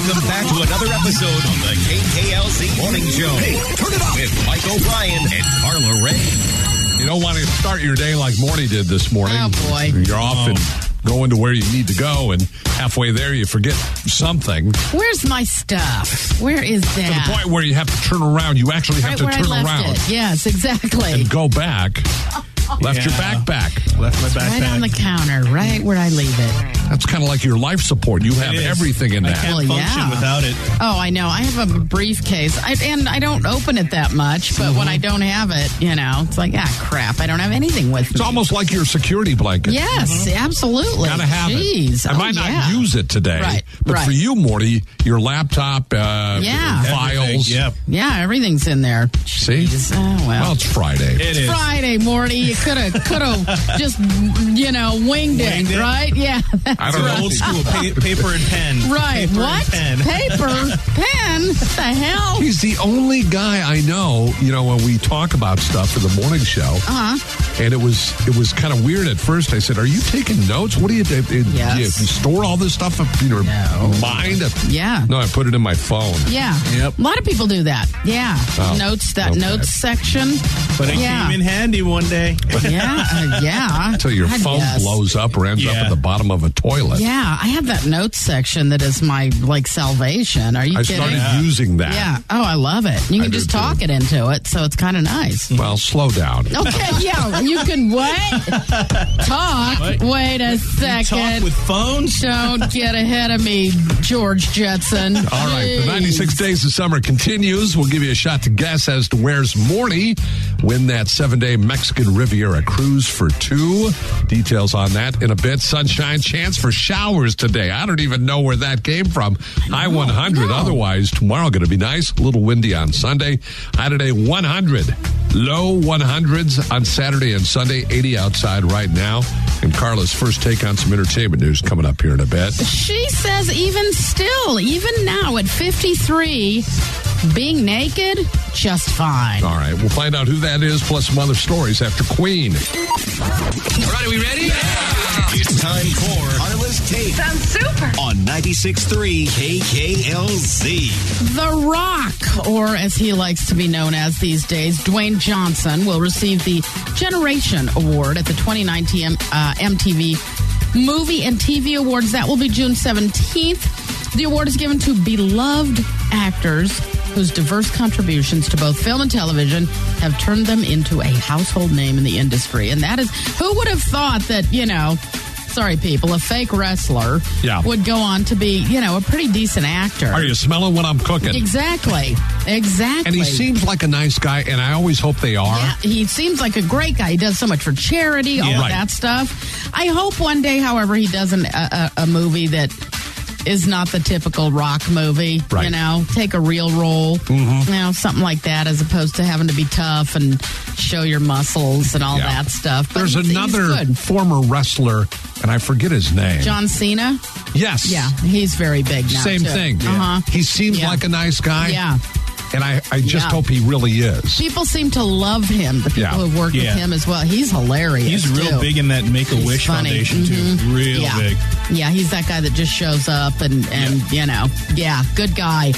Welcome back to another episode of the KKLZ Morning Show. Hey, turn it up with Mike O'Brien and Carla Ray. You don't want to start your day like Morty did this morning. Oh, boy. You're off and going to where you need to go, and halfway there you forget something. Where's my stuff? Where is that? To the point where you have to turn around. You actually have to where turn I left around. It. Yes, exactly. And go back. Left your backpack. Left my backpack. Right on the counter, right where I leave it. That's kind of like your life support. You have everything in that. I can't function without it. Oh, I know. I have a briefcase, and I don't open it that much, but when I don't have it, it's like, crap, I don't have anything with me. It's almost like your security blanket. Yes, absolutely. Gotta have it. I might not use it today, but for you, Morty, your laptop, files. Yeah, everything's in there. See? Well, it's Friday. It is Friday, Morty. You could have just, winged it, right? Yeah. I don't know. Old school paper and pen. Right. Paper What? And pen. Paper, pen? What the hell? He's the only guy I know, when we talk about stuff for the morning show. And it was kind of weird at first. I said, "Are you taking notes? What do you do? Yes. Do you store all this stuff up in your mind?" Yeah. No, I put it in my phone. Yeah. Yep. A lot of people do that. Yeah. Notes section. But it came in handy one day. Yeah. Until your phone blows up or ends up at the bottom of a toilet. Yeah. I have that notes section that is my, salvation. Are you kidding? I started using that. Yeah. Oh, I love it. You can just talk it into it, so it's kind of nice. Well, slow down. Okay, yeah. You can talk. Wait a second. Talk with phones? Don't get ahead of me, George Jetson. All right, the 96 Days of Summer continues. We'll give you a shot to guess as to where's Morty. Win that 7-day Mexican Riviera cruise for 2. Details on that in a bit. Sunshine, chance for showers today. I don't even know where that came from. High 100. Otherwise, tomorrow going to be nice. A little windy on Sunday. High today 100. Low 100s on Saturday and Sunday. 80 outside right now. And Carla's first take on some entertainment news coming up here in a bit. She says even now at 53, being naked, just fine. All right, we'll find out who that is, plus some other stories after Queen. All right, are we ready? Yeah! It's time for Carla's Take. Sounds super. On 96.3 KKLZ. The Rock, or as he likes to be known as these days, Dwayne Johnson, will receive the Generation Award at the 2019 MTV Movie and TV Awards. That will be June 17th. The award is given to beloved actors whose diverse contributions to both film and television have turned them into a household name in the industry. And that is, who would have thought that, sorry, people, a fake wrestler would go on to be, a pretty decent actor. Are you smelling what I'm cooking? Exactly. And he seems like a nice guy, and I always hope they are. Yeah, he seems like a great guy. He does so much for charity, all of that stuff. I hope one day, however, he does a movie that is not the typical Rock movie. Right. Take a real role, something like that, as opposed to having to be tough and show your muscles and all that stuff. But there's another former wrestler, and I forget his name. John Cena? Yes. Yeah, he's very big now, Same too. thing. He seems like a nice guy. Yeah. And I just hope he really is. People seem to love him, the people who have worked with him as well. He's hilarious. He's real big in that Make-A-Wish Foundation, too. Real big. Yeah, he's that guy that just shows up and good guy.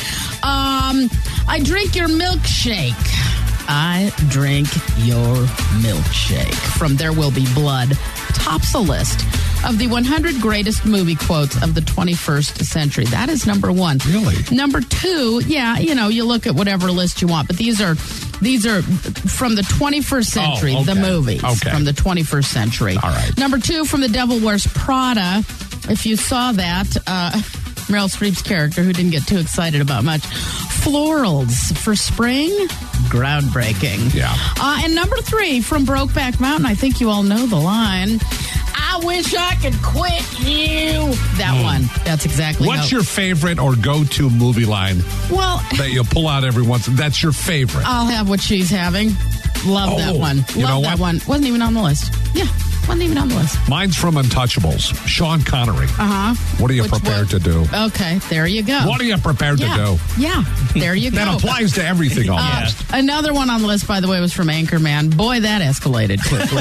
I drink your milkshake. I drink your milkshake. From There Will Be Blood, tops a list of the 100 greatest movie quotes of the 21st century. That is number 1. Really? Number 2, you look at whatever list you want, but these are from the 21st century, the movies from the 21st century. All right. Number 2, from The Devil Wears Prada. If you saw that, Meryl Streep's character, who didn't get too excited about much. Florals for spring, groundbreaking. Yeah. And number 3, from Brokeback Mountain, I think you all know the line, I wish I could quit you. That one. That's exactly What's your favorite or go-to movie line that you pull out every once? That's your favorite. I'll have what she's having. Love that one. Love that one. Wasn't even on the list. Yeah. Wasn't even on the list. Mine's from Untouchables. Sean Connery. What are you prepared to do? Okay, there you go. What are you prepared to do? Yeah, there you go. That applies to everything almost. Another one on the list, by the way, was from Anchorman. Boy, that escalated quickly.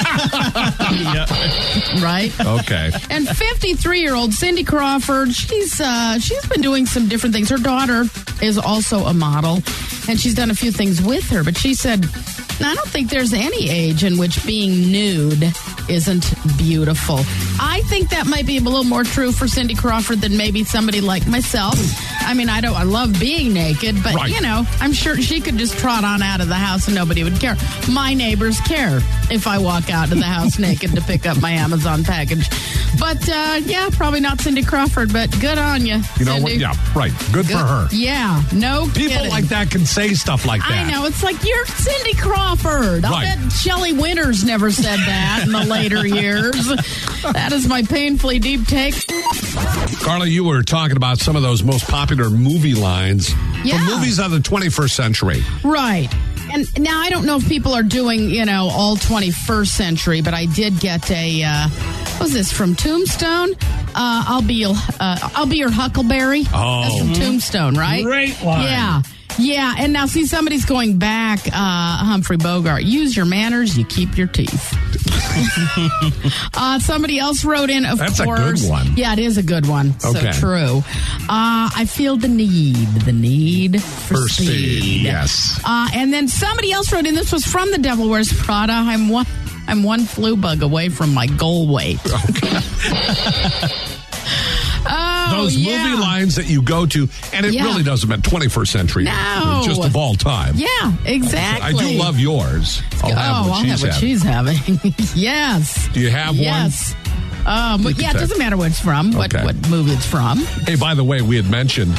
Right? Okay. And 53-year-old Cindy Crawford, she's been doing some different things. Her daughter is also a model, and she's done a few things with her, but she said, I don't think there's any age in which being nude isn't beautiful. I think that might be a little more true for Cindy Crawford than maybe somebody like myself. I mean, I love being naked, but, right. I'm sure she could just trot on out of the house and nobody would care. My neighbors care if I walk out of the house naked to pick up my Amazon package. But, probably not Cindy Crawford, but good on you, You know what? Cindy. Yeah, right. Good for her. Yeah, no People kidding. like that can say stuff like that. I know. It's like, you're Cindy Crawford. I'll Right. bet Shelley Winters never said that in the later years. That is my painfully deep take. Carla, you were talking about some of those most popular movie lines from movies of the 21st century. Right. And now I don't know if people are doing, all 21st century, but I did get what was this, from Tombstone? I'll be your Huckleberry. Oh. That's from Tombstone, right? Great line. Yeah. Yeah, and now see, somebody's going back, Humphrey Bogart. Use your manners, you keep your teeth. Somebody else wrote in, of course. That's a good one. Yeah, it is a good one. Okay. So true. I feel the need for speed. Yes. And then somebody else wrote in, this was from The Devil Wears Prada, I'm one flu bug away from my goal weight. Those movie lines that you go to, and it really doesn't mean 21st century. No. Just of all time. Yeah, exactly. I do love yours. I'll have what she's having. Yes. Do you have yes. But it doesn't matter what it's from, what movie it's from. Hey, by the way, we had mentioned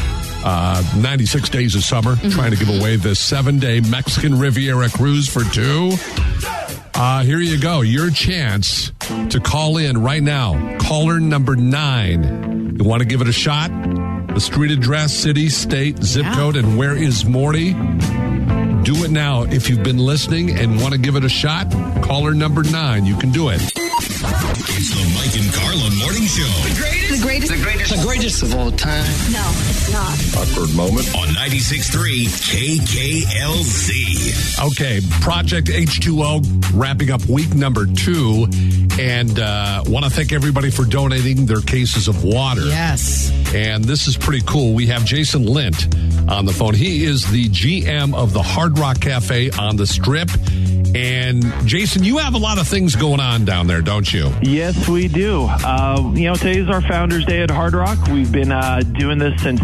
96 Days of Summer, trying to give away this 7-day Mexican Riviera cruise for 2. Here you go. Your chance to call in right now. Caller number 9. You want to give it a shot? The street address, city, state, zip code, and where is Morty? Do it now. If you've been listening and want to give it a shot, caller number 9. You can do it. It's the Mike and Carla Morning Show. The greatest of all time. No, it's not. Awkward moment on 96.3 KKLZ. Okay, Project H2O wrapping up week number 2, and want to thank everybody for donating their cases of water. Yes. And this is pretty cool. We have Jason Lint on the phone. He is the GM of the Hard Rock Cafe on the Strip. And Jason, you have a lot of things going on down there, don't you? Yes, we do. Today is our Founders Day at Hard Rock. We've been doing this since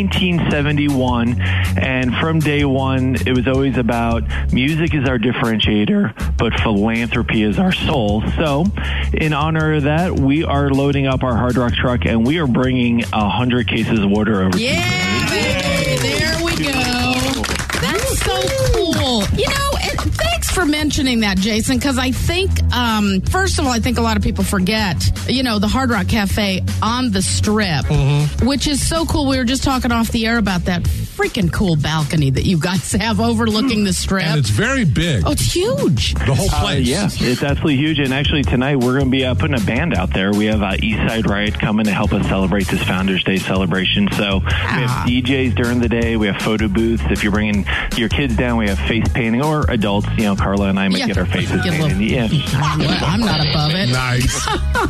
1971, and from day one, it was always about music is our differentiator, but philanthropy is our soul. So, in honor of that, we are loading up our Hard Rock truck, and we are bringing 100 cases of water over. Yeah, baby. There we go. That's so cool. And thanks for mentioning that, Jason, because I think, first of all, I think a lot of people forget, the Hard Rock Cafe on the Strip, which is so cool. We were just talking off the air about that freaking cool balcony that you guys have overlooking the Strip. And it's very big. Oh, it's huge. The whole place. Yeah, it's absolutely huge. And actually, tonight we're going to be putting a band out there. We have Eastside Riot coming to help us celebrate this Founders Day celebration. So we have DJs during the day. We have photo booths. If you're bringing your kids down, we have face painting, or adults. Carla and I might get our faces painted. I'm not above it. Nice.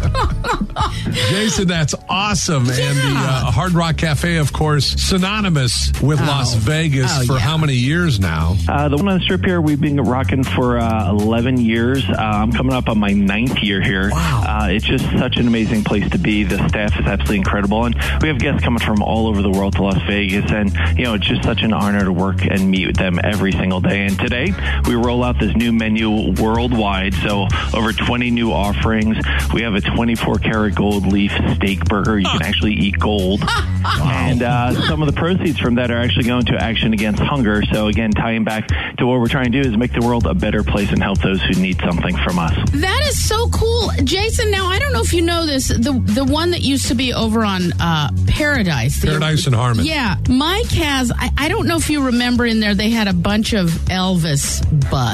Jason, that's awesome. Yeah. And the Hard Rock Cafe, of course, synonymous with Las Vegas for how many years now? The one on the Strip here, we've been rocking for 11 years. I'm coming up on my 9th year here. Wow. It's just such an amazing place to be. The staff is absolutely incredible. And we have guests coming from all over the world to Las Vegas. And, it's just such an honor to work and meet with them every single day. And today, we roll out this new menu worldwide. So over 20 new offerings. We have a 24-karat gold leaf steak burger. You can actually eat gold. And some of the proceeds from that are actually going to Action Against Hunger. So again, tying back to what we're trying to do is make the world a better place and help those who need something from us. That is so cool. Jason, now I don't know if you know this, the one that used to be over on Paradise. Paradise and Harmon. Yeah. Mike has, I don't know if you remember in there, they had a bunch of Elvis busts.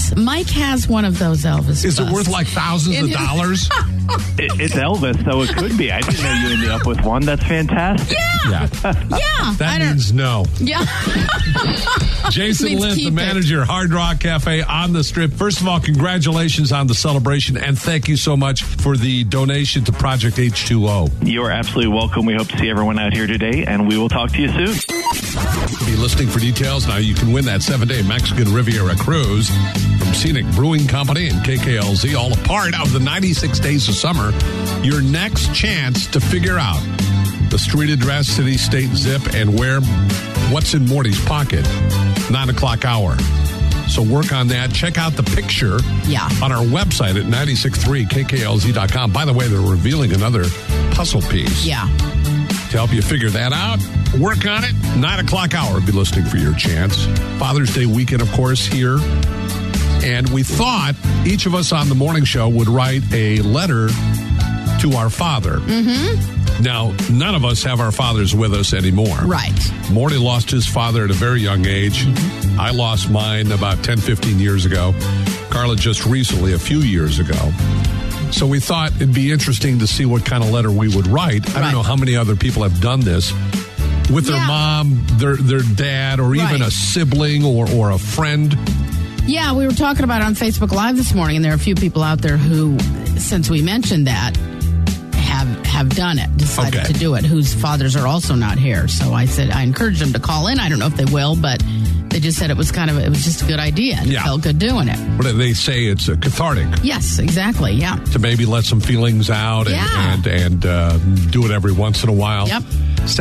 Elvis. Mike has one of those Elvis Is it busts. worth like thousands of dollars? It's Elvis, so it could be. I didn't know you ended up with one. That's fantastic. Yeah. That means no. Yeah. Jason Means Lind, the keep manager, Hard Rock Cafe on the Strip. First of all, congratulations on the celebration, and thank you so much for the donation to Project H2O. You're absolutely welcome. We hope to see everyone out here today, and we will talk to you soon. Be listening for details. Now you can win that 7-day Mexican Riviera cruise from Scenic Brewing Company and KKLZ, all a part of the 96 Days of Summer. Your next chance to figure out the street address, city, state, zip, and what's in Morty's pocket. 9 o'clock hour. So work on that. Check out the picture on our website at 963kklz.com. By the way, they're revealing another puzzle piece. Yeah. To help you figure that out, work on it. 9 o'clock hour. Be listening for your chance. Father's Day weekend, of course, here. And we thought each of us on the morning show would write a letter to our father. Mm-hmm. Now, none of us have our fathers with us anymore. Right. Morty lost his father at a very young age. Mm-hmm. I lost mine about 10, 15 years ago. Carla just recently, a few years ago. So we thought it'd be interesting to see what kind of letter we would write. I don't know how many other people have done this with their mom, their dad, or even a sibling or a friend. Yeah, we were talking about it on Facebook Live this morning, and there are a few people out there who, since we mentioned that, have done it, decided to do it, whose fathers are also not here. So I said, I encouraged them to call in. I don't know if they will, but they just said it was just a good idea, and it felt good doing it. What do they say? It's cathartic. Yes, exactly, yeah. To maybe let some feelings out and do it every once in a while. Yep.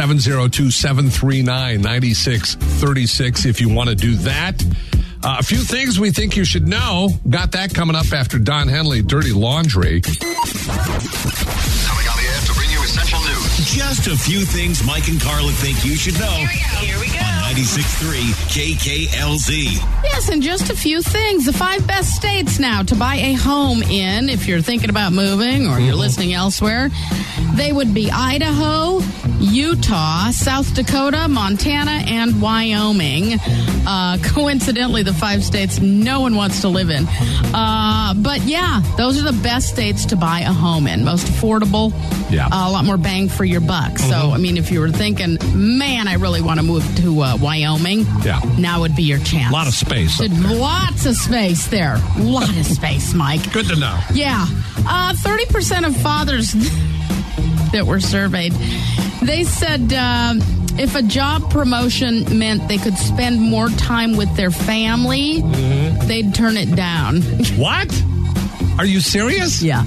702-739-9636 if you want to do that. A few things we think you should know. Got that coming up after Don Henley, Dirty Laundry. Coming on the air to bring you essential news. Just a few things Mike and Carla think you should know. Here we go. On 96.3 KKLZ. Yes, and just a few things. The 5 best states now to buy a home in if you're thinking about moving or you're listening elsewhere. They would be Idaho, Utah, South Dakota, Montana, and Wyoming. Coincidentally, the 5 states no one wants to live in. But yeah, those are the best states to buy a home in. Most affordable, a lot more bang for your buck. So, I mean, if you were thinking, man, I really want to move to Wyoming, now would be your chance. A lot of space. Lots of space there. A lot of space, Mike. Good to know. Yeah. 30% of fathers that were surveyed, they said if a job promotion meant they could spend more time with their family, they'd turn it down. What? Are you serious? Yeah.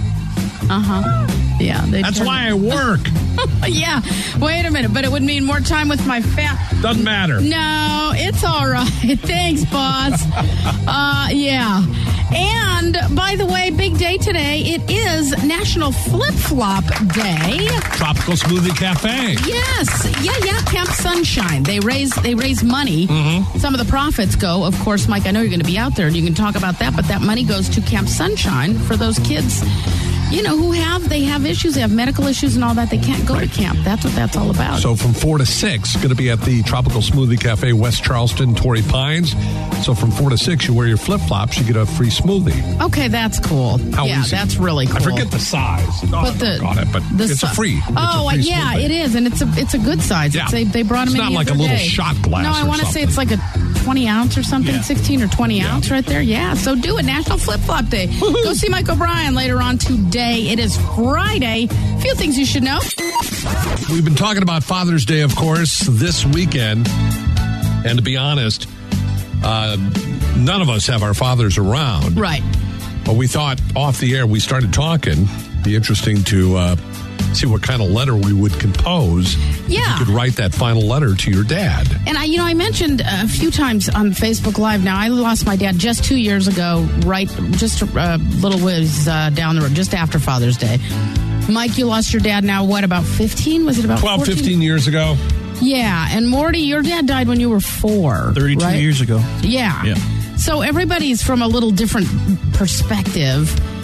Yeah. That's why I work. Yeah. Wait a minute. But it would mean more time with my family. Doesn't matter. No, it's all right. Thanks, boss. Yeah. And, by the way, big day today. It is National Flip Flop Day. Tropical Smoothie Cafe. Yes. Yeah. Camp Sunshine. They raise money. Some of the profits go, of course, Mike, I know you're going to be out there and you can talk about that, but that money goes to Camp Sunshine for those kids, you know, who have issues. They have medical issues and all that. They can't go to camp. That's what that's all about. So from 4 to 6, going to be at the Tropical Smoothie Cafe, West Charleston, Torrey Pines. So from 4 to 6, you wear your flip-flops, you get a free smoothie. Okay, that's cool. How easy. That's really cool. I forget the size. But it's a free. It is, and it's a good size. Yeah. They brought them in. It's not like a little shot glass. No, I want to say it's like a 20 ounce or something, 16 or 20 ounce right there. Yeah, so do it. National Flip Flop Day. Woo-hoo. Go see Mike O'Brien later on today. It is Friday. A few things you should know. We've been talking about Father's Day, of course, this weekend. And to be honest, none of us have our fathers around. Right. But we thought off the air, we started talking. Be interesting to see what kind of letter we would compose. Yeah. If you could write that final letter to your dad. And I mentioned a few times on Facebook Live. Now, I lost my dad just 2 years ago, just a little ways down the road, just after Father's Day. Mike, you lost your dad now, what, about 15? Was it about 12, 14? 15 years ago. Yeah. And Morty, your dad died when you were 4. 32 years ago. Yeah. So everybody's from a little different perspective.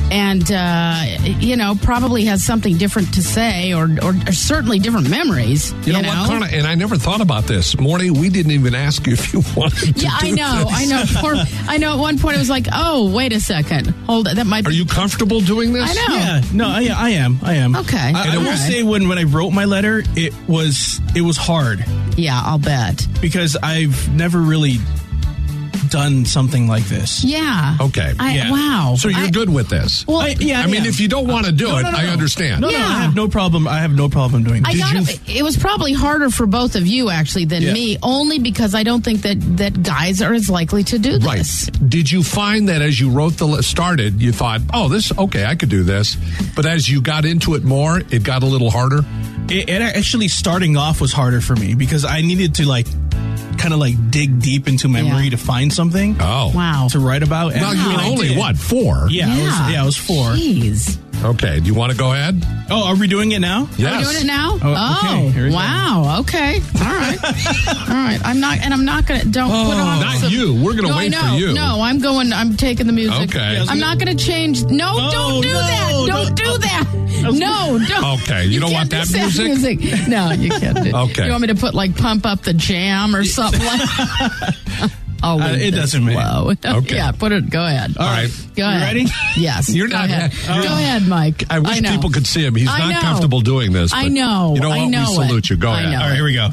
and, probably has something different to say or certainly different memories. You know what, Carla? And I never thought about this. Morty, we didn't even ask you if you wanted to I know. I know. At one point, it was like, oh, wait a second. Hold on. That might be... Are you comfortable doing this? I know. Yeah. No, I am. Okay. I will say when I wrote my letter, it was hard. Yeah, I'll bet. Because I've never really done something like this. Yeah. Okay. Wow. So you're good with this? Well, I mean, if you don't want to do it, I understand. No, I have no problem. I have no problem doing it. It was probably harder for both of you, actually, than me, only because I don't think that guys are as likely to do this. Right. Did you find that as you wrote started, you thought, I could do this. But as you got into it more, it got a little harder? It actually, starting off was harder for me because I needed to kind of dig deep into memory to find something. Oh. Wow. To write about. Well, you were only, 4? Yeah, I was 4. Jeez. Okay. Do you want to go ahead? Oh, are we doing it now? Yes. Are we doing it now? Okay. Wow. Okay. All right. All right. I'm not going to, don't put on. Not you. We're going to wait for you. No, I'm taking the music. Okay. I'm not going to change. No, don't do that. Don't do that. No, don't. Okay. You don't want that music? No, you can't do it. Okay. You want me to put Pump Up the Jam or something like that? It doesn't matter. Okay. Yeah, put it. Go ahead. All right. Go ahead. You ready? Yes. You're go not. Ahead. Go ahead, Mike. I wish people could see him. He's not comfortable doing this. I know. You know what? I know we salute you. Go ahead. All right, here we go.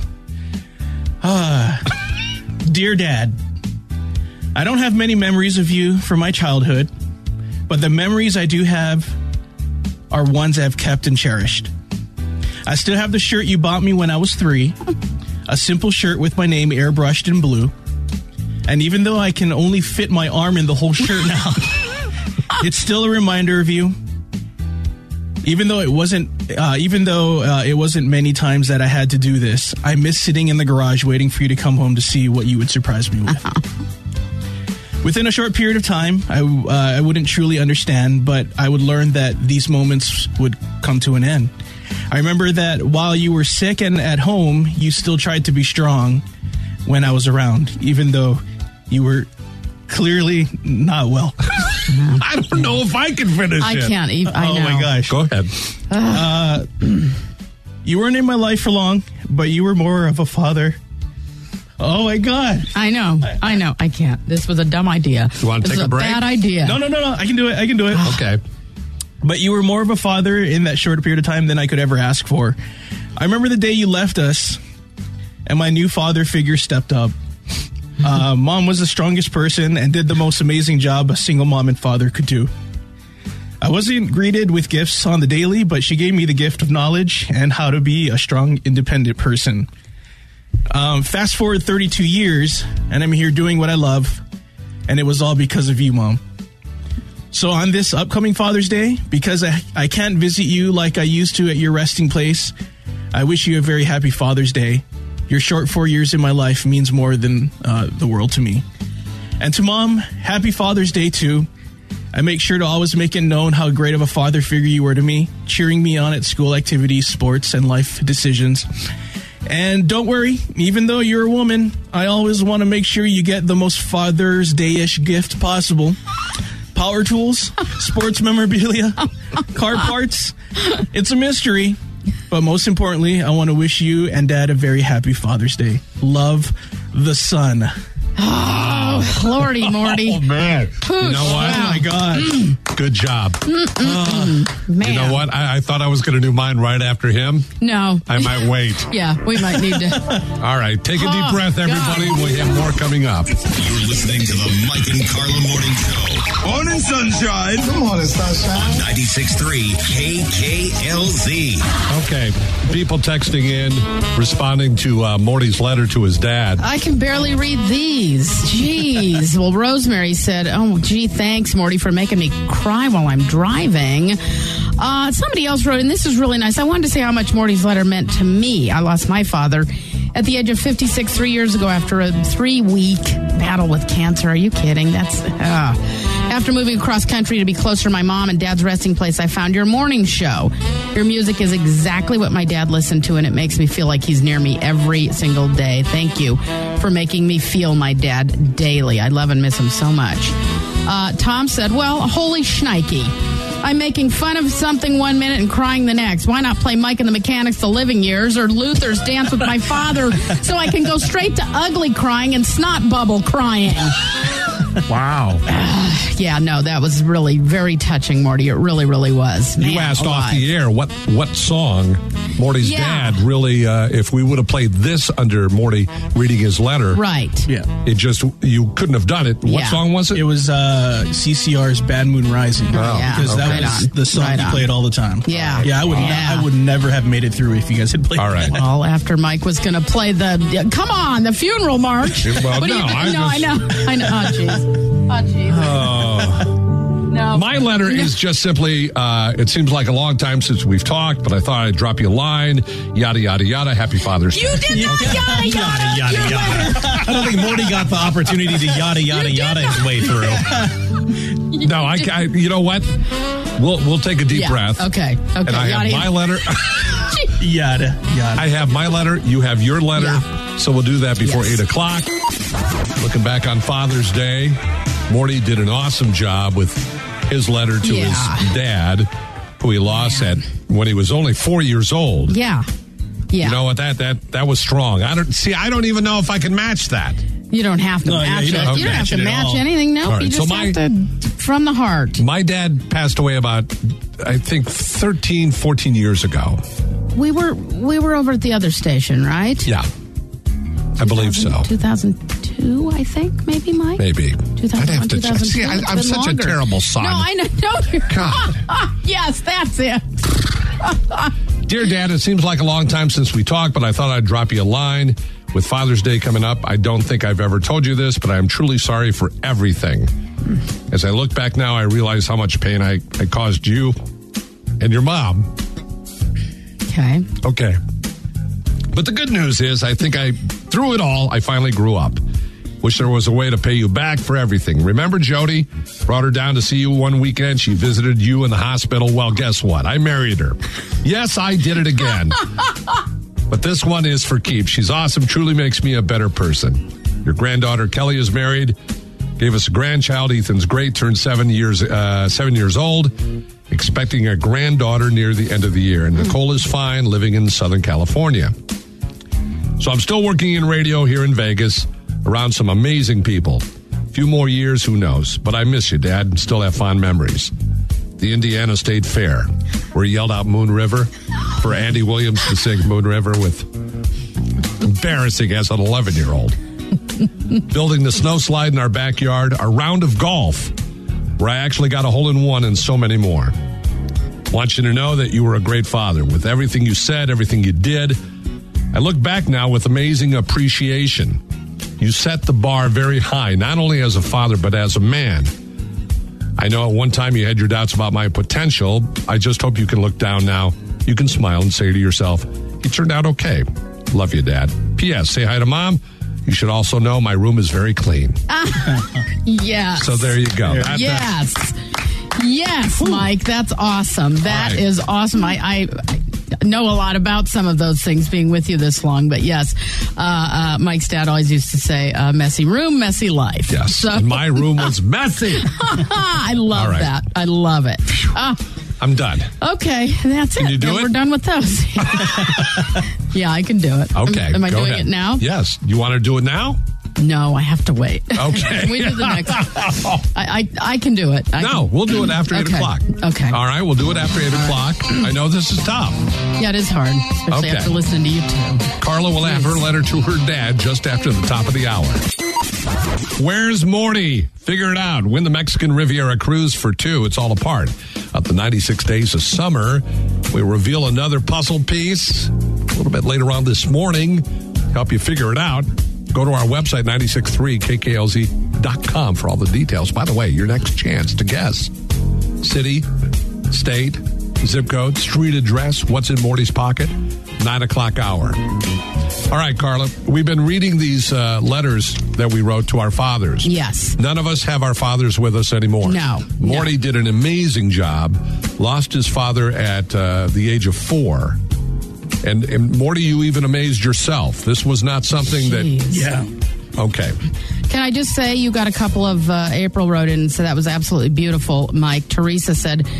Dear Dad, I don't have many memories of you from my childhood, but the memories I do have are ones I've kept and cherished. I still have the shirt you bought me when I was 3, a simple shirt with my name airbrushed in blue. And even though I can only fit my arm in the whole shirt now, it's still a reminder of you. Even though it wasn't many times that I had to do this, I miss sitting in the garage waiting for you to come home to see what you would surprise me with. Within a short period of time, I wouldn't truly understand, but I would learn that these moments would come to an end. I remember that while you were sick and at home, you still tried to be strong when I was around, even though you were clearly not well. I don't know if I can finish it. I can't even. I know. My gosh. Go ahead. You weren't in my life for long, but you were more of a father. Oh, my God. I know. I can't. This was a dumb idea. You want to take a break? Bad idea. No. I can do it. Okay. But you were more of a father in that short period of time than I could ever ask for. I remember the day you left us, and my new father figure stepped up. Mom was the strongest person and did the most amazing job a single mom and father could do. I wasn't greeted with gifts on the daily, but she gave me the gift of knowledge and how to be a strong, independent person. Fast forward 32 years, and I'm here doing what I love, and it was all because of you, Mom. So on this upcoming Father's Day, because I can't visit you like I used to at your resting place, I wish you a very happy Father's Day. Your short 4 years in my life means more than the world to me. And to Mom, happy Father's Day too. I make sure to always make it known how great of a father figure you were to me, cheering me on at school activities, sports, and life decisions. And don't worry, even though you're a woman, I always want to make sure you get the most Father's Day-ish gift possible. Power tools, sports memorabilia, car parts. It's a mystery. But most importantly, I want to wish you and Dad a very happy Father's Day. Love, the son. Oh, Lordy Morty. Oh, man. Poosh. You know what? Oh, my God. Good job. Man. You know what? I thought I was going to do mine right after him. No. I might wait. Yeah, we might need to. All right. Take a deep breath, everybody. God. We have more coming up. You're listening to the Mike and Carla Morning Show. Morning, sunshine. Good morning, sunshine. 96.3 KKLZ. Okay. People texting in, responding to Morty's letter to his dad. I can barely read these. Jeez. Well, Rosemary said, oh, gee, thanks, Morty, for making me cry while I'm driving. Somebody else wrote, and this is really nice. I wanted to say how much Morty's letter meant to me. I lost my father at the age of 56 3 years ago after a 3-week battle with cancer. Are you kidding? That's after moving across country to be closer to my mom and dad's resting place, I found your morning show. Your music is exactly what my dad listened to, and it makes me feel like he's near me every single day. Thank you for making me feel my dad daily. I love and miss him so much. Tom said, well, holy shnikey. I'm making fun of something 1 minute and crying the next. Why not play Mike and the Mechanics' The Living Years or Luther's Dance with My Father so I can go straight to ugly crying and snot bubble crying? Wow. Yeah, no, that was really very touching, Morty. It really, really was. You asked off the air what song Morty's dad really, if we would have played this under Morty reading his letter. Right. Yeah. It just, you couldn't have done it. What song was it? It was CCR's Bad Moon Rising. Because that was the song he played all the time. Yeah. Yeah, I would never have made it through if you guys had played All right. that. Well, after Mike was going to play the funeral march. Well, What do no, you I know. Oh, jeez. No. My letter is just simply, it seems like a long time since we've talked, but I thought I'd drop you a line. Yada, yada, yada. Happy Father's Day. You did not yada, yada, Yada, yada. I don't think Morty got the opportunity to yada, yada, yada his way through. No, I you know what? We'll take a deep breath. Okay. And I have my letter. Yada, yada. I have my letter. You have your letter. Yeah. So we'll do that before 8 Yes. o'clock. Looking back on Father's Day, Morty did an awesome job with his letter to his dad, who he lost when he was only 4 years old. Yeah. Yeah. You know what? That was strong. I don't even know if I can match that. You don't have to match you it. don't have to You don't have match to it at match all. anything. No, All right, you so just have to from the heart. My dad passed away about, I think, 13, 14 years ago. We were over at the other station, right? Yeah. I believe so. 2002, I think, maybe, Mike? Maybe. 2001, I'd have to check. 2002. See, It's I'm been such longer. a terrible son. No, I know. No, God. Yes, that's it. Dear Dad, it seems like a long time since we talked, but I thought I'd drop you a line. With Father's Day coming up, I don't think I've ever told you this, but I am truly sorry for everything. As I look back now, I realize how much pain I caused you and your mom. Okay. Okay. But the good news is, I think through it all, I finally grew up. Wish there was a way to pay you back for everything. Remember Jody? Brought her down to see you one weekend. She visited you in the hospital. Well, guess what? I married her. Yes, I did it again. But this one is for keeps. She's awesome. Truly makes me a better person. Your granddaughter Kelly is married. Gave us a grandchild. Ethan's great. Turned 7 years old. Expecting a granddaughter near the end of the year. And Nicole is fine, living in Southern California. So I'm still working in radio here in Vegas, around some amazing people. A few more years, who knows? But I miss you, Dad, and still have fond memories. The Indiana State Fair, where he yelled out Moon River for Andy Williams to sing Moon River with embarrassing as an 11-year-old. Building the snow slide in our backyard, a round of golf, where I actually got a hole-in-one, and so many more. Want you to know that you were a great father. With everything you said, everything you did, I look back now with amazing appreciation. You set the bar very high, not only as a father, but as a man. I know at one time you had your doubts about my potential. I just hope you can look down now. You can smile and say to yourself, you turned out okay. Love you, Dad. P.S. Say hi to Mom. You should also know my room is very clean. Yes. So there you go. Yes, Mike. That's awesome. That right. is awesome. I know a lot about some of those things being with you this long, but yes, Mike's dad always used to say, messy room, messy life. Yes. So, And my room was messy. I love All right. that. I love it. I'm done. Okay, that's it. Can you do Then it? We're done with those. Yeah, I can do it. Okay. Am I go doing ahead. it now? Yes. You want to do it now? No, I have to wait. Okay. We do the next. I can do it. We'll do it after 8 Okay. o'clock. Okay. All right, we'll do it after 8 o'clock. I know this is tough. Yeah, it is hard, especially Okay. after listening to you two. Carla will have her letter to her dad just after the top of the hour. Where's Morty? Figure it out. Win the Mexican Riviera cruise for 2. It's all a part of the 96 days of summer. We reveal another puzzle piece a little bit later on this morning. Help you figure it out. Go to our website, 963kklz.com for all the details. By the way, your next chance to guess. City, state, zip code, street address, what's in Morty's pocket, 9 o'clock hour. All right, Carla, we've been reading these letters that we wrote to our fathers. Yes. None of us have our fathers with us anymore. No. Morty did an amazing job, lost his father at the age of 4. And Morty, you even amazed yourself. This was not something Jeez. Yeah. Okay. Can I just say you got a couple of April wrote in and said that was absolutely beautiful, Mike. Teresa said,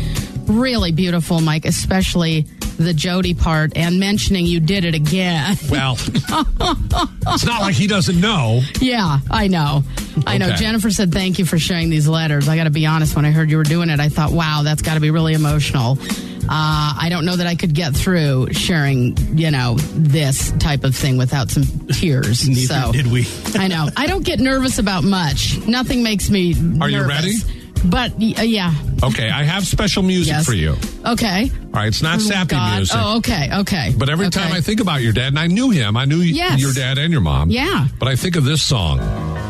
really beautiful, Mike, especially the Jody part and mentioning you did it again. Well, it's not like he doesn't know. Yeah, I know. I know. Okay. Jennifer said, thank you for sharing these letters. I got to be honest, when I heard you were doing it, I thought, wow, that's got to be really emotional. I don't know that I could get through sharing, this type of thing without some tears. Neither did we. I know. I don't get nervous about much. Nothing makes me nervous. Are you ready? But, yeah. Okay, I have special music for you. Okay. All right, it's not sappy music. Oh, okay. But every time I think about your dad, and I knew him, I knew your dad and your mom. Yeah. But I think of this song.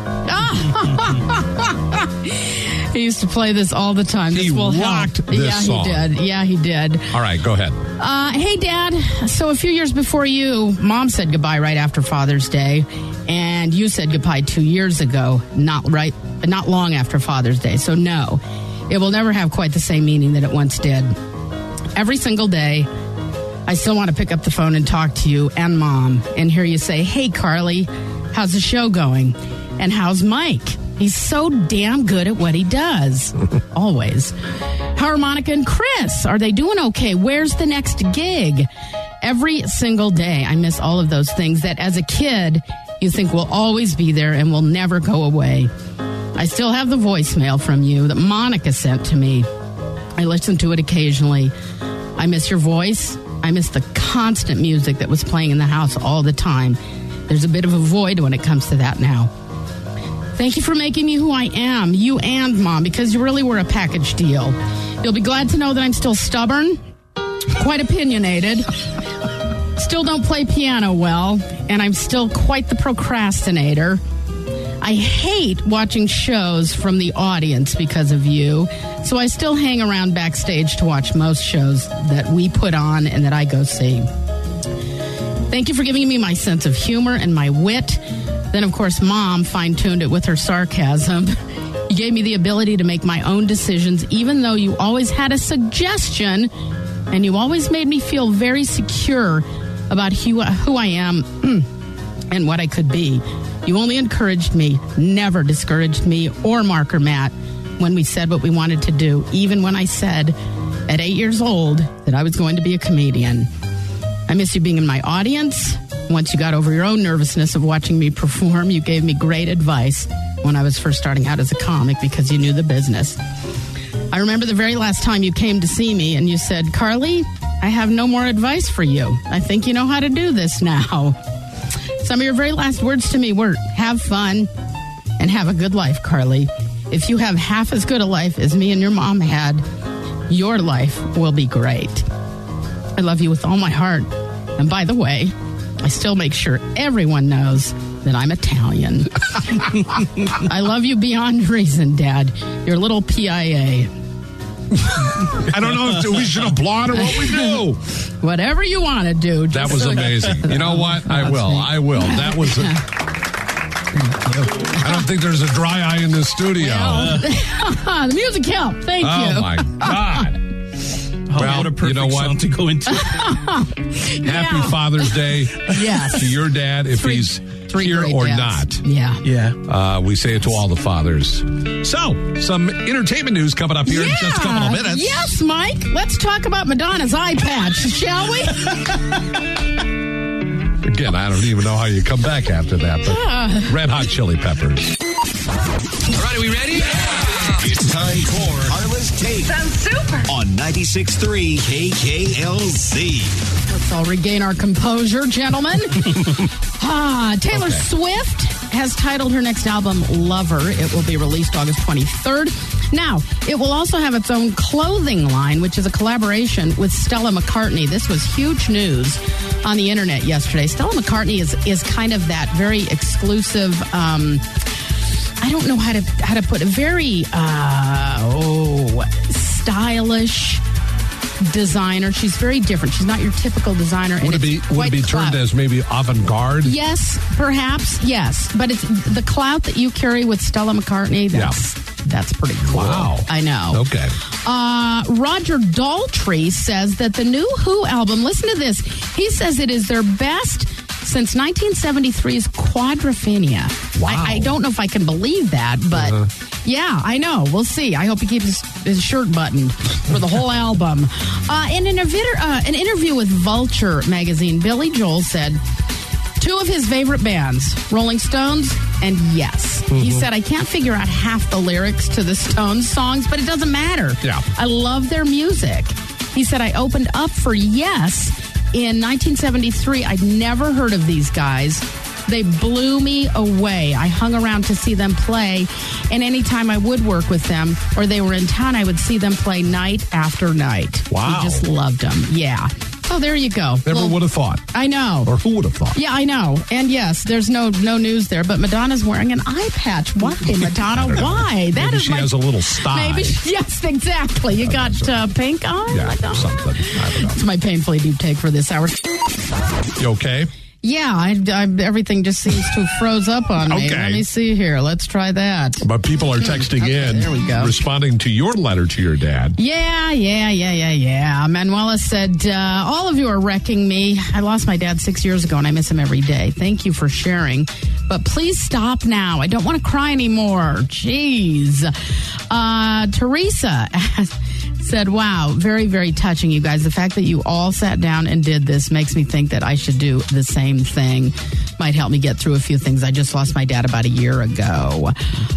He used to play this all the time. He rocked this song. Yeah, he did. All right, go ahead. Hey, Dad. So a few years before you, Mom said goodbye right after Father's Day, and you said goodbye 2 years ago, not long after Father's Day. So no, it will never have quite the same meaning that it once did. Every single day, I still want to pick up the phone and talk to you and Mom and hear you say, "Hey, Carly, how's the show going? And how's Mike? He's so damn good at what he does." Always. "How are Monica and Chris? Are they doing okay? Where's the next gig?" Every single day, I miss all of those things that as a kid, you think will always be there and will never go away. I still have the voicemail from you that Monica sent to me. I listen to it occasionally. I miss your voice. I miss the constant music that was playing in the house all the time. There's a bit of a void when it comes to that now. Thank you for making me who I am, you and Mom, because you really were a package deal. You'll be glad to know that I'm still stubborn, quite opinionated, still don't play piano well, and I'm still quite the procrastinator. I hate watching shows from the audience because of you, so I still hang around backstage to watch most shows that we put on and that I go see. Thank you for giving me my sense of humor and my wit. Then, of course, Mom fine-tuned it with her sarcasm. You gave me the ability to make my own decisions, even though you always had a suggestion, and you always made me feel very secure about who I am and what I could be. You only encouraged me, never discouraged me or Mark or Matt when we said what we wanted to do, even when I said at 8 years old that I was going to be a comedian. I miss you being in my audience. Once you got over your own nervousness of watching me perform, you gave me great advice when I was first starting out as a comic because you knew the business. I remember the very last time you came to see me and you said, "Carly, I have no more advice for you. I think you know how to do this now." Some of your very last words to me were, "Have fun and have a good life, Carly. If you have half as good a life as me and your mom had, your life will be great. I love you with all my heart. And by the way, I still make sure everyone knows that I'm Italian." I love you beyond reason, Dad. Your little PIA. I don't know if we should applaud or what we do. Whatever you want to do. That was amazing. You know what? I will. That was I don't think there's a dry eye in this studio. The music helped. Thank you. Oh, my God. Well, what a perfect song to go into. Happy Father's Day to your dad, if he's here or not. Yeah. We say it to all the fathers. So, some entertainment news coming up here in just a couple of minutes. Yes, Mike. Let's talk about Madonna's eye patch, shall we? Again, I don't even know how you come back after that, but Red Hot Chili Peppers. All right, are we ready? It's time for Carla's Take. Sounds super. On 96.3 KKLZ. Let's all regain our composure, gentlemen. Taylor Swift has titled her next album Lover. It will be released August 23rd. Now, it will also have its own clothing line, which is a collaboration with Stella McCartney. This was huge news on the internet yesterday. Stella McCartney is kind of that very exclusive, I don't know how to put it, very stylish designer. She's very different. She's not your typical designer. Would it be termed as maybe avant-garde? Yes, perhaps, yes. But it's the clout that you carry with Stella McCartney, that's pretty cool. Wow. I know. Okay. Roger Daltrey says that the new Who album, listen to this, he says it is their best since 1973's Quadrophenia. Wow. I don't know if I can believe that, but Yeah, I know. We'll see. I hope he keeps his shirt buttoned for the whole album. In an interview with Vulture magazine, Billy Joel said 2 of his favorite bands, Rolling Stones and Yes. He said, I can't figure out half the lyrics to the Stones songs, but it doesn't matter. Yeah. I love their music. He said, I opened up for Yes in 1973. I'd never heard of these guys. They blew me away. I hung around to see them play, and anytime I would work with them or they were in town, I would see them play night after night. Wow. He just loved them. Yeah. Oh, there you go. Never would have thought. I know. Or who would have thought? Yeah, I know. And yes, there's no news there, but Madonna's wearing an eye patch. Why, Madonna? Why? Maybe she has a little style. Maybe. Yes, exactly. You got pink eye? Yeah, Madonna? something. I don't know. It's my painfully deep take for this hour. You okay? Yeah, I everything just seems to have froze up on me. Okay. Let me see here. Let's try that. But people are texting in, there we go. responding to your letter to your dad. Yeah. Manuela said, all of you are wrecking me. I lost my dad 6 years ago, and I miss him every day. Thank you for sharing. But please stop now. I don't want to cry anymore. Jeez. Teresa said, wow, very, very touching, you guys. The fact that you all sat down and did this makes me think that I should do the same thing. Might help me get through a few things. I just lost my dad about a year ago.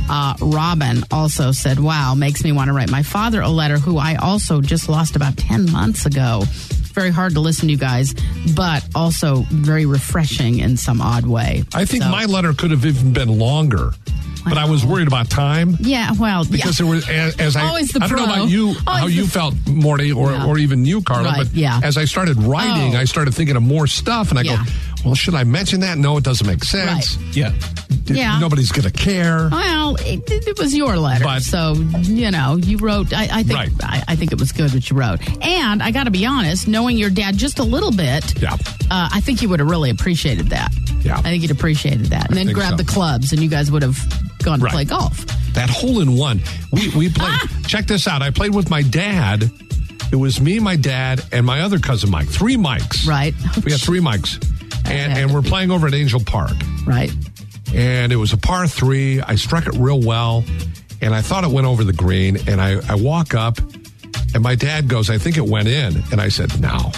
Robin also said, wow, makes me want to write my father a letter, who I also just lost about 10 months ago. Very hard to listen to you guys, but also very refreshing in some odd way. I think my letter could have even been longer. But I was worried about time. Yeah, well, because there was as I always the I don't know pro. about you, Always how you felt, Morty, or even you, Carla. Right, but yeah. as I started writing, I started thinking of more stuff, and I go, well, should I mention that? No, it doesn't make sense. Right. Yeah. Nobody's going to care. Well, it was your letter, But- so you wrote. I think Right. I think it was good what you wrote, and I got to be honest, knowing your dad just a little bit, I think you would have really appreciated that. Yeah. I think you'd appreciated that, and then think grab so. the clubs, and you guys would have gone to Right. play golf. That hole in one. We played. Check this out. I played with my dad. It was me, my dad, and my other cousin Mike. 3 mics. Right. We had 3 mics, and we're playing over at Angel Park. Right. And it was a par 3. I struck it real well, and I thought it went over the green. And I walk up, and my dad goes, I think it went in. And I said, no.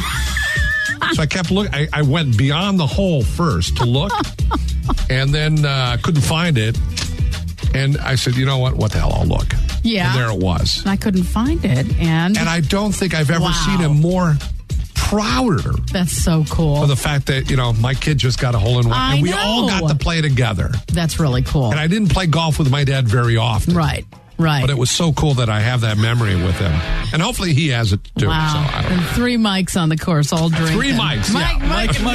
So I kept looking. I went beyond the hole first to look, and then couldn't find it. And I said, you know what? What the hell? I'll look. Yeah. And there it was. And I couldn't find it, and I don't think I've ever seen him more prouder that's so cool. for the fact that, my kid just got a hole in one. I And we all know. got to play together. That's really cool. And I didn't play golf with my dad very often. Right. But it was so cool that I have that memory with him. And hopefully he has it too. Wow. So I don't And know. 3 mics on the course, all drinking. 3 mics, Mike, yeah.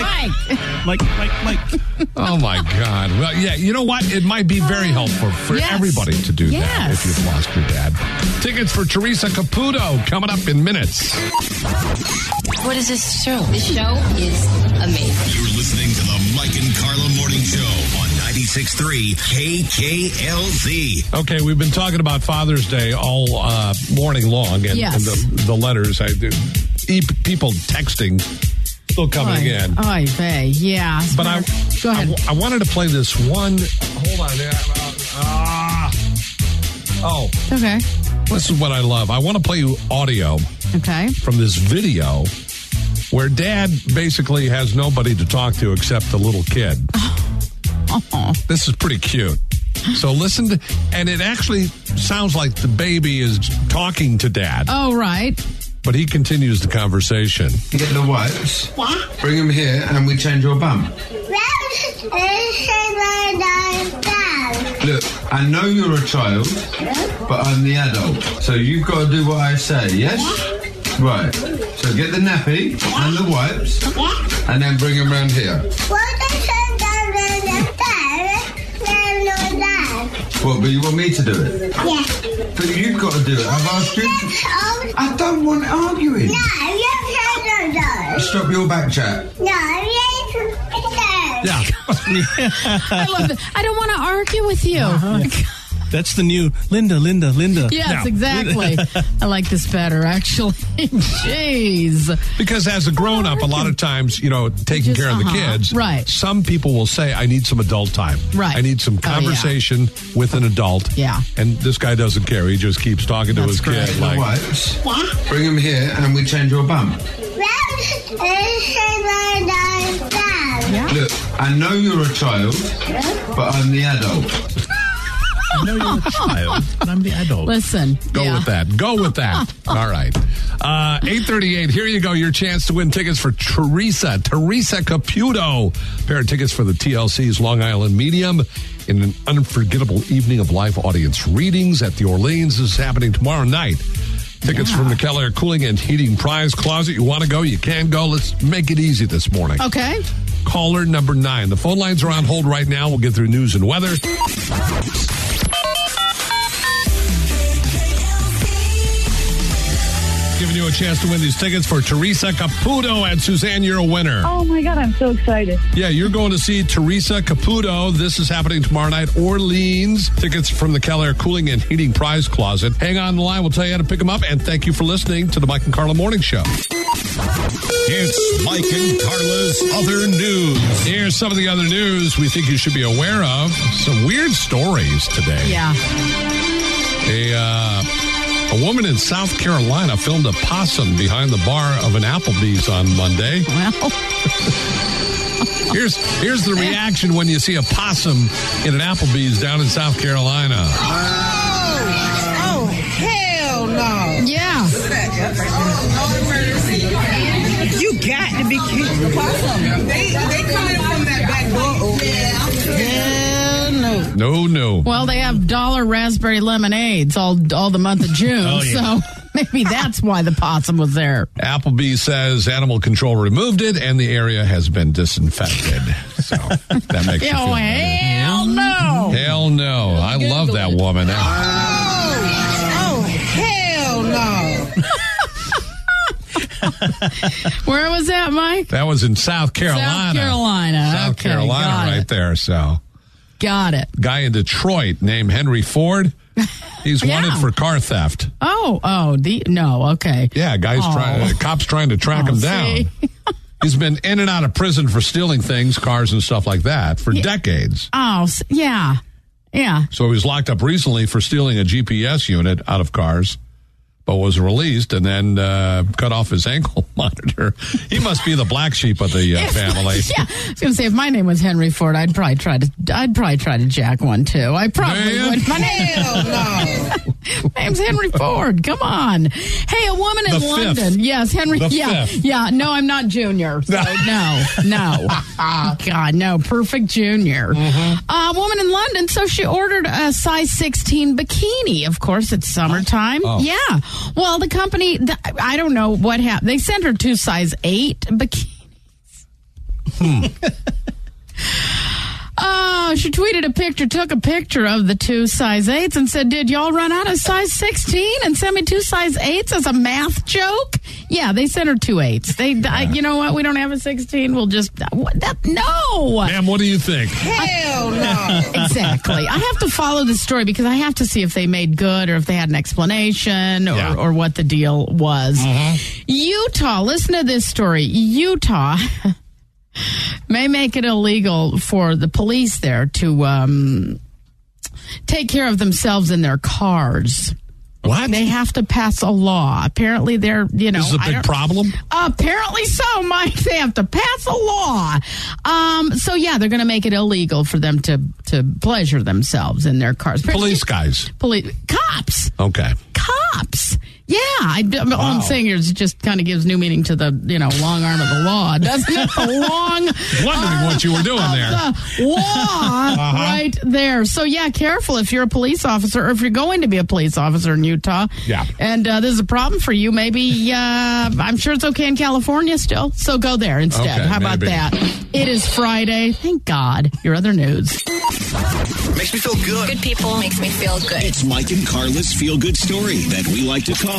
Mike. Mike. Oh, my God. Well, yeah, you know what? It might be very helpful for Yes. everybody to do that Yes. if you've lost your dad. Tickets for Teresa Caputo coming up in minutes. What is this show? This show is amazing. You're listening to the Mike and Carla Morning Show on 96.3 KKLZ. Okay, we've been talking about Father's Day all morning long, and, Yes. and the letters, people texting, still coming in. Oy vey, yeah. But Go ahead. I wanted to play this one. Hold on. Okay. This is what I love. I want to play you audio Okay. from this video where Dad basically has nobody to talk to except the little kid. Oh. This is pretty cute. So listen to, and it actually sounds like the baby is talking to Dad, Oh, right. but he continues the conversation. You get the wipes, bring them here, and we change your bum. Look, I know you're a child, but I'm the adult. So you've got to do what I say, yes? Right. So get the nappy and the wipes, and then bring them round here. What, but you want me to do it? Yeah. But you've got to do it. I've asked you. I don't want arguing. Stop your back chat. Yeah. I love it. I don't want to argue with you. That's the new Linda. Yes, Now- exactly. I like this better, actually. Jeez. Because as a grown-up, a lot of times, taking Just, care of the kids, right. some people will say, I need some adult time. Right. I need some conversation with an adult. Yeah. And this guy doesn't care. He just keeps talking to his That's kid. great. Like, Wipes. Bring them here and we change your bum. Yeah. Look, I know you're a child, but I'm the adult. I know you're a child, but I'm the adult. Listen. Go with that. Go with that. All right. 8:38. Here you go. Your chance to win tickets for Teresa Caputo. A pair of tickets for the TLC's Long Island Medium in an unforgettable evening of live audience readings at the Orleans. This is happening tomorrow night. Tickets from the Keller Cooling and Heating Prize Closet. You want to go? You can go. Let's make it easy this morning. Okay. Caller number 9. The phone lines are on hold right now. We'll get through news and weather. Giving you a chance to win these tickets for Teresa Caputo. And Suzanne, you're a winner. Oh my God, I'm so excited. Yeah, you're going to see Teresa Caputo. This is happening tomorrow night. Orleans. Tickets from the Keller Cooling and Heating Prize Closet. Hang on the line. We'll tell you how to pick them up. And thank you for listening to the Mike and Carla Morning Show. It's Mike and Carla's Other News. Here's some of the other news we think you should be aware of. Some weird stories today. Yeah. A woman in South Carolina filmed a possum behind the bar of an Applebee's on Monday. Well. Here's the reaction when you see a possum in an Applebee's down in South Carolina. Oh, hell no. Yeah. You got to be kidding. The possum. They coming from that back door over there. Hell no. No. Well, they have $1 raspberry lemonades all the month of June, Oh, yeah. so maybe that's why the possum was there. Applebee's says animal control removed it and the area has been disinfected. So that makes you feel better. Hell no. Hell no. I love that woman. Oh, hell no. Where was that, Mike? That was in South Carolina. South Carolina. South Okay, Carolina got right it. there. So Got it. guy in Detroit named Henry Ford. He's Yeah. wanted for car theft. No, okay. Yeah, cops trying to track him down. See? He's been in and out of prison for stealing things, cars and stuff like that for decades. Yeah. So he was locked up recently for stealing a GPS unit out of cars, but was released and then cut off his ankle monitor. He must be the black sheep of the family. Yeah, I was going to say, if my name was Henry Ford, I'd probably try to jack one too. I probably would. My name's Henry Ford. Come on. Hey, a woman in The London. fifth. Yes, Henry. The Yeah, fifth. yeah. No, I'm not Junior. So no. God, no. Perfect Junior. A woman in London. So she ordered a size 16 bikini. Of course, it's summertime. Oh. Yeah. Well, the company, I don't know what happened. They sent her 2 size 8 bikinis. Oh, she tweeted took a picture of the 2 size 8s and said, did y'all run out of size 16 and send me 2 size 8s as a math joke? Yeah, they sent her 2 8s. You know what? We don't have a 16. We'll just, no. Ma'am, what do you think? Hell no. Exactly. I have to follow the story because I have to see if they made good or if they had an explanation or what the deal was. Utah, listen to this story. Utah may make it illegal for the police there to take care of themselves in their cars. What? They have to pass a law. Apparently, they're, This is a big problem? Apparently so, Mike. They have to pass a law. So, yeah, they're going to make it illegal for them to pleasure themselves in their cars. Police guys. Cops. Okay. Cops. Yeah. All I'm saying here is it just kind of gives new meaning to the, long arm of the law, doesn't it? The long Wondering what you were doing there. The law right there. So, yeah, careful if you're a police officer or if you're going to be a police officer in Utah. Yeah. And this is a problem for you. Maybe, I'm sure it's okay in California still. So go there instead. Okay, How about maybe. that? It is Friday. Thank God. Your other news. Makes me feel good. Good people makes me feel good. It's Mike and Carla's feel-good story that we like to call...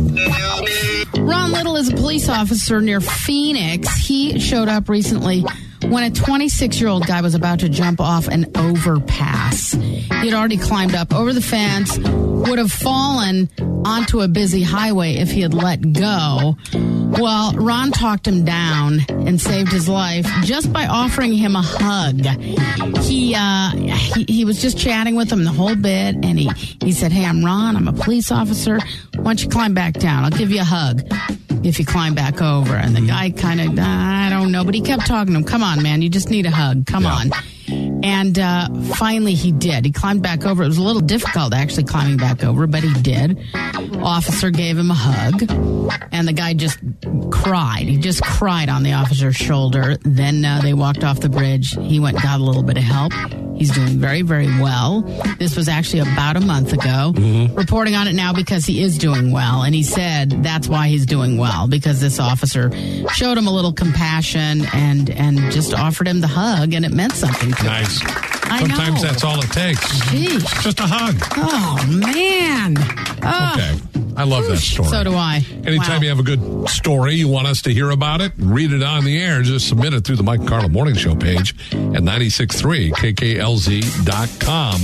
Ron Little is a police officer near Phoenix. He showed up recently when a 26-year-old guy was about to jump off an overpass. He had already climbed up over the fence, would have fallen onto a busy highway if he had let go. Well, Ron talked him down and saved his life just by offering him a hug. He was just chatting with him the whole bit, and he said, "Hey, I'm Ron. I'm a police officer. Why don't you climb back down? I'll give you a hug if you climb back over." And the guy kind of, I don't know, but he kept talking to him. "Come on, man. You just need a hug. Come on." And finally he did. He climbed back over. It was a little difficult actually climbing back over, but he did. Officer gave him a hug, and the guy just cried. He just cried on the officer's shoulder. Then they walked off the bridge. He went and got a little bit of help. He's doing very, very well. This was actually about a month ago. Reporting on it now because he is doing well. And he said that's why he's doing well, because this officer showed him a little compassion and just offered him the hug, and it meant something to him. Nice. I Sometimes know. that's all it takes. Jeez. Just a hug. Oh, man. Oh. Okay. I love that story. So do I. Anytime Wow. you have a good story, you want us to hear about it, read it on the air, just submit it through the Mike and Carla Morning Show page at 963kklz.com.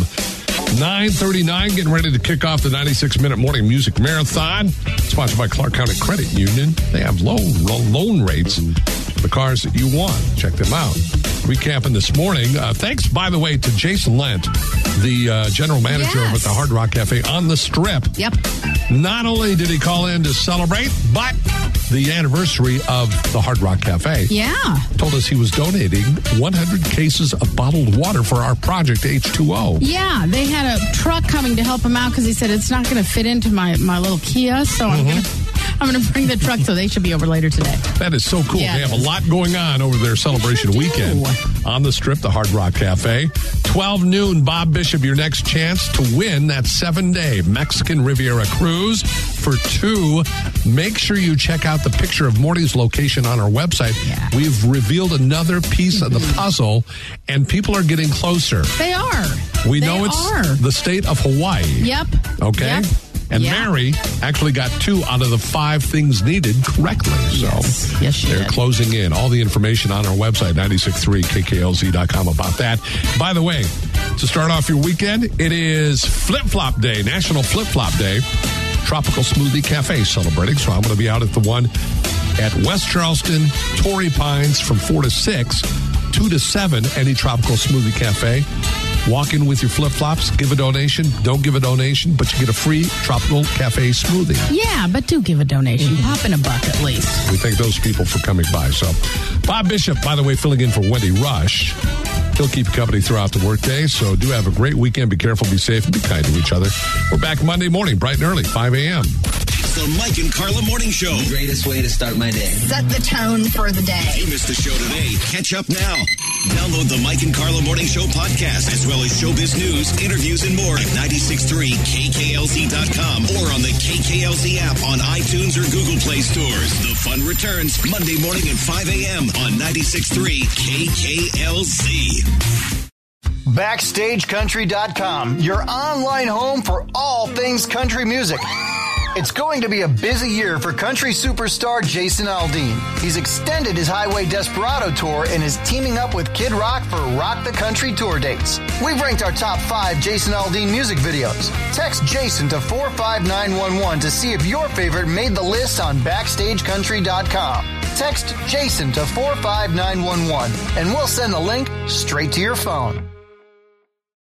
9:39, getting ready to kick off the 96-minute morning music marathon. Sponsored by Clark County Credit Union. They have loan rates for the cars that you want. Check them out. Recapping this morning. Thanks, by the way, to Jason Lent, the general manager over at the Hard Rock Cafe on the Strip. Yep. Not only did he call in to celebrate, but the anniversary of the Hard Rock Cafe. Yeah. Told us he was donating 100 cases of bottled water for our project H2O. Yeah, they had a truck coming to help him out because he said it's not going to fit into my little Kia, so I'm going to bring the truck, so they should be over later today. That is so cool. Yeah, they have a lot going on over their celebration weekend on the Strip, the Hard Rock Cafe. 12 noon, Bob Bishop, your next chance to win that 7-day Mexican Riviera cruise for 2. Make sure you check out the picture of Morty's location on our website. Yeah. We've revealed another piece of the puzzle, and people are getting closer. They are. We They know it's are. the state of Hawaii. Yep. Okay? Yep. And Yeah. Mary actually got 2 out of the 5 things needed correctly. So Yes, she they're did. closing in. All the information on our website, 963kklz.com, about that. By the way, to start off your weekend, it is Flip Flop Day, National Flip Flop Day. Tropical Smoothie Cafe celebrating. So I'm going to be out at the one at West Charleston, Torrey Pines from 4 to 6, 2 to 7, any Tropical Smoothie Cafe. Walk in with your flip-flops, give a donation, don't give a donation, but you get a free Tropical Cafe smoothie. Yeah, but do give a donation. Pop in a buck at least. We thank those people for coming by. So, Bob Bishop, by the way, filling in for Wendy Rush. He'll keep you company throughout the workday. So do have a great weekend. Be careful, be safe, and be kind to each other. We're back Monday morning, bright and early, 5 a.m. The Mike and Carla Morning Show. The greatest way to start my day. Set the tone for the day. If you missed the show today, catch up now. Download the Mike and Carla Morning Show podcast, as well as showbiz news, interviews, and more at 963kklz.com or on the KKLZ app on iTunes or Google Play stores. The fun returns Monday morning at 5 a.m. on 963 KKLZ. BackstageCountry.com, your online home for all things country music. It's going to be a busy year for country superstar Jason Aldean. He's extended his Highway Desperado tour and is teaming up with Kid Rock for Rock the Country tour dates. We've ranked our top 5 Jason Aldean music videos. Text Jason to 45911 to see if your favorite made the list on BackstageCountry.com. Text Jason to 45911 and we'll send the link straight to your phone.